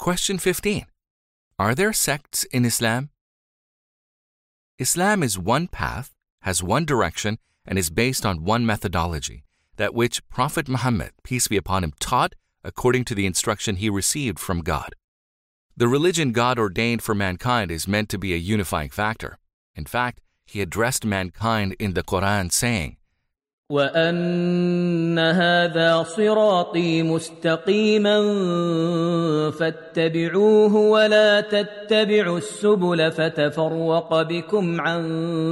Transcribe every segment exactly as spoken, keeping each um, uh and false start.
Question fifteen. Are there sects in Islam? Islam is one path, has one direction, and is based on one methodology, that which Prophet Muhammad, peace be upon him, taught according to the instruction he received from God. The religion God ordained for mankind is meant to be a unifying factor. In fact, He addressed mankind in the Quran saying, وَأَنَّ هَذَا صِرَاطِي مُسْتَقِيمًا فَاتَّبِعُوهُ وَلَا تَتَّبِعُوا السُّبُلَ فَتَفَرَّقَ بِكُمْ عَنْ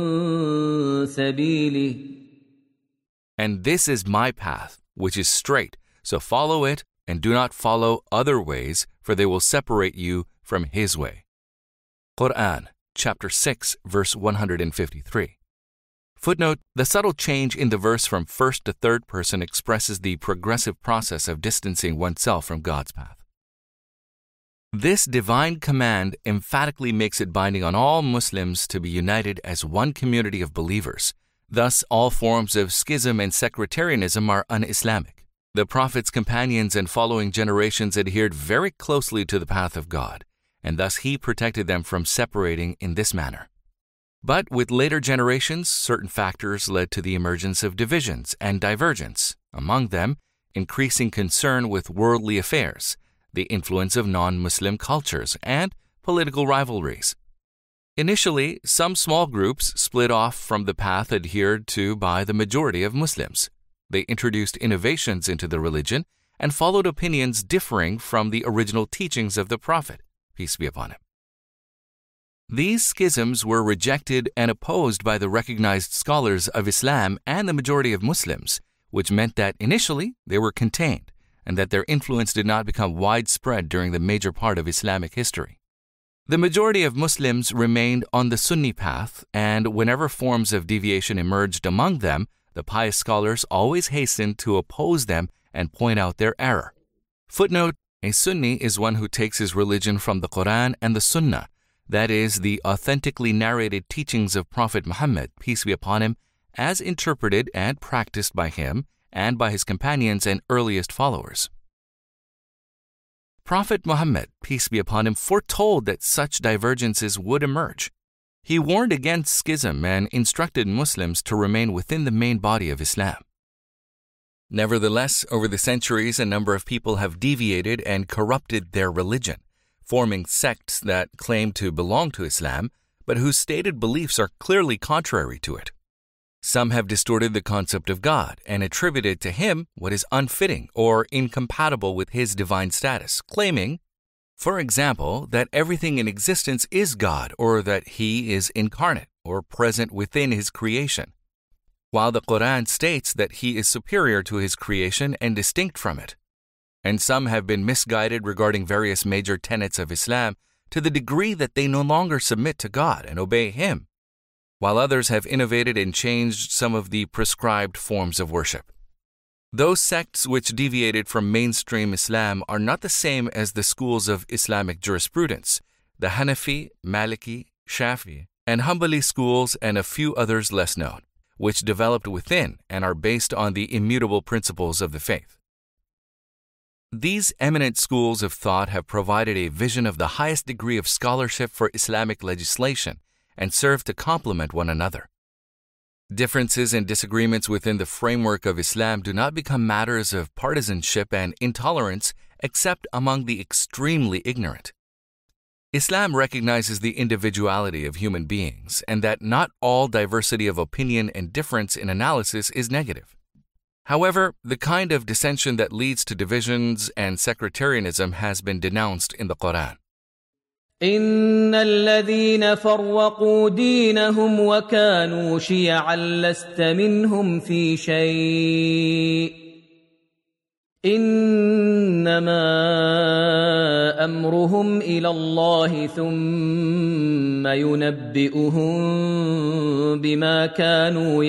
سَبِيلِهِ. And this is my path, which is straight, so follow it, and do not follow other ways, for they will separate you from His way. Quran, chapter six, verse one hundred fifty-three. Footnote, the subtle change in the verse from first to third person expresses the progressive process of distancing oneself from God's path. This divine command emphatically makes it binding on all Muslims to be united as one community of believers. Thus, all forms of schism and sectarianism are un-Islamic. The Prophet's companions and following generations adhered very closely to the path of God, and thus He protected them from separating in this manner. But with later generations, certain factors led to the emergence of divisions and divergence, among them, increasing concern with worldly affairs, the influence of non-Muslim cultures, and political rivalries. Initially, some small groups split off from the path adhered to by the majority of Muslims. They introduced innovations into the religion and followed opinions differing from the original teachings of the Prophet, peace be upon him. These schisms were rejected and opposed by the recognized scholars of Islam and the majority of Muslims, which meant that initially they were contained and that their influence did not become widespread during the major part of Islamic history. The majority of Muslims remained on the Sunni path, and whenever forms of deviation emerged among them, the pious scholars always hastened to oppose them and point out their error. Footnote, a Sunni is one who takes his religion from the Quran and the Sunnah, that is, the authentically narrated teachings of Prophet Muhammad, peace be upon him, as interpreted and practiced by him and by his companions and earliest followers. Prophet Muhammad, peace be upon him, foretold that such divergences would emerge. He warned against schism and instructed Muslims to remain within the main body of Islam. Nevertheless, over the centuries, a number of people have deviated and corrupted their religion, forming sects that claim to belong to Islam, but whose stated beliefs are clearly contrary to it. Some have distorted the concept of God and attributed to Him what is unfitting or incompatible with His divine status, claiming, for example, that everything in existence is God or that He is incarnate or present within His creation, while the Quran states that He is superior to His creation and distinct from it. And some have been misguided regarding various major tenets of Islam to the degree that they no longer submit to God and obey Him, while others have innovated and changed some of the prescribed forms of worship. Those sects which deviated from mainstream Islam are not the same as the schools of Islamic jurisprudence, the Hanafi, Maliki, Shafi, and Hanbali schools and a few others less known, which developed within and are based on the immutable principles of the faith. These eminent schools of thought have provided a vision of the highest degree of scholarship for Islamic legislation and serve to complement one another. Differences and disagreements within the framework of Islam do not become matters of partisanship and intolerance except among the extremely ignorant. Islam recognizes the individuality of human beings and that not all diversity of opinion and difference in analysis is negative. However, the kind of dissension that leads to divisions and sectarianism has been denounced in the Quran. إن الذين فرقوا دينهم وكانوا شيعا لست منهم في شيء إنما أمرهم إلى الله ثم ينبئهم بما كانوا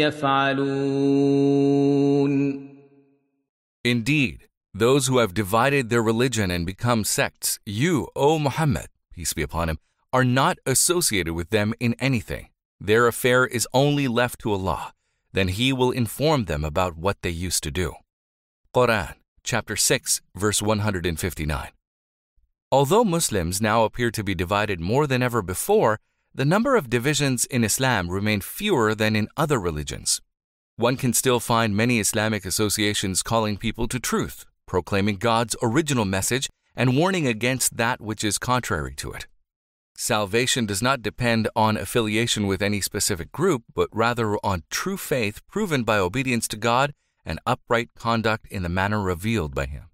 يفعلون. Indeed, those who have divided their religion and become sects, you, O Muhammad, peace be upon him, are not associated with them in anything. Their affair is only left to Allah. Then He will inform them about what they used to do. Quran, chapter six, verse one hundred fifty-nine. Although Muslims now appear to be divided more than ever before, the number of divisions in Islam remain fewer than in other religions. One can still find many Islamic associations calling people to truth, proclaiming God's original message, and warning against that which is contrary to it. Salvation does not depend on affiliation with any specific group, but rather on true faith proven by obedience to God and upright conduct in the manner revealed by Him.